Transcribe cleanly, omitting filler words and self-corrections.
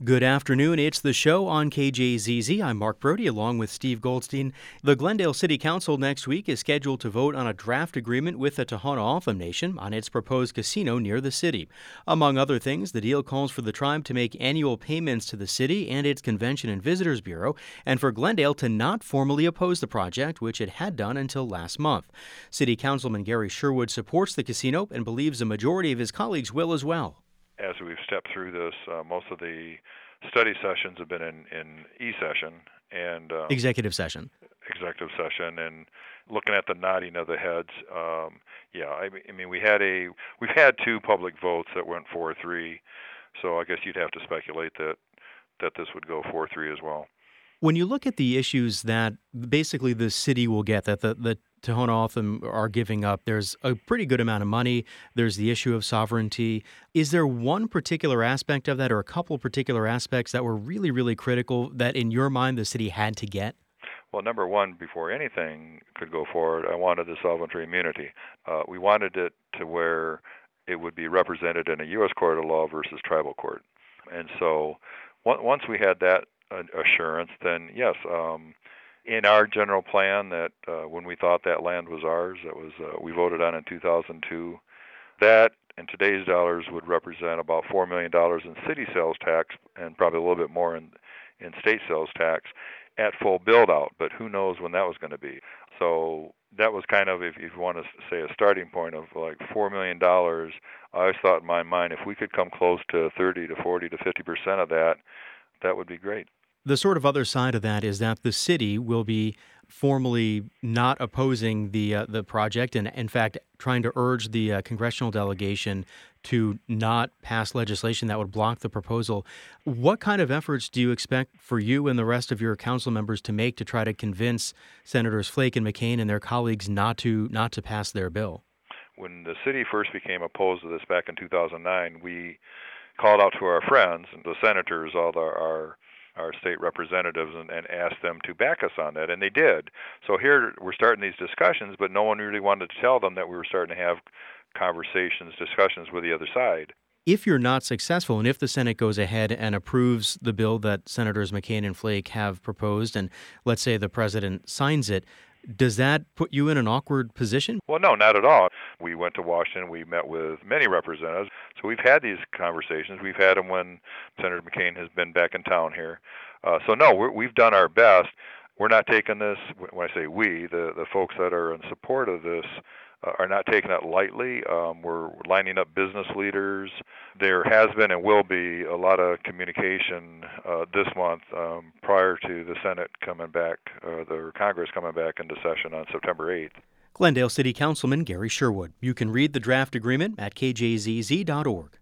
Good afternoon. It's the show on KJZZ. I'm Mark Brody along with Steve Goldstein. The Glendale City Council next week is scheduled to vote on a draft agreement with the Tohono O'odham Nation on its proposed casino near the city. Among other things, the deal calls for the tribe to make annual payments to the city and its Convention and Visitors Bureau, and for Glendale to not formally oppose the project, which it had done until last month. City Councilman Gary Sherwood supports the casino and believes a majority of his colleagues will as well. As we've stepped through this, most of the study sessions have been in e-session and Executive session. And looking at the nodding of the heads. I mean, we've had two public votes that went 4-3, so I guess you'd have to speculate that this would go 4-3 as well. When you look at the issues that basically the city will get, that the Tohono O'odham are giving up, there's a pretty good amount of money. There's the issue of sovereignty. Is there one particular aspect of that or a couple particular aspects that were really, really critical that in your mind the city had to get? Well, number one, before anything could go forward, I wanted the sovereignty immunity. We wanted it to where it would be represented in a U.S. court of law versus tribal court. And so once we had that assurance, then yes, in our general plan that when we thought that land was ours, that was we voted on in 2002, that in today's dollars would represent about $4 million in city sales tax and probably a little bit more in state sales tax at full build-out, but who knows when that was going to be. So that was kind of, if you want to say, a starting point of like $4 million. I always thought in my mind, if we could come close to 30 to 40 to 50% of that, that would be great. The sort of other side of that is that the city will be formally not opposing the project and, in fact, trying to urge the congressional delegation to not pass legislation that would block the proposal. What kind of efforts do you expect for you and the rest of your council members to make to try to convince Senators Flake and McCain and their colleagues not to pass their bill? When the city first became opposed to this back in 2009, we called out to our friends, the senators, all our state representatives, and asked them to back us on that, and they did. So here we're starting these discussions, but no one really wanted to tell them that we were starting to have discussions with the other side. If you're not successful, and if the Senate goes ahead and approves the bill that Senators McCain and Flake have proposed, and let's say the president signs it, does that put you in an awkward position? Well, no, not at all. We went to Washington. We met with many representatives. So we've had these conversations. We've had them when Senator McCain has been back in town here. We've done our best. We're not taking this, when I say we, the folks that are in support of this are not taking it lightly. We're lining up business leaders. There has been and will be a lot of communication this month prior to the Senate coming back, the Congress coming back into session on September 8th. Glendale City Councilman Gary Sherwood. You can read the draft agreement at kjzz.org.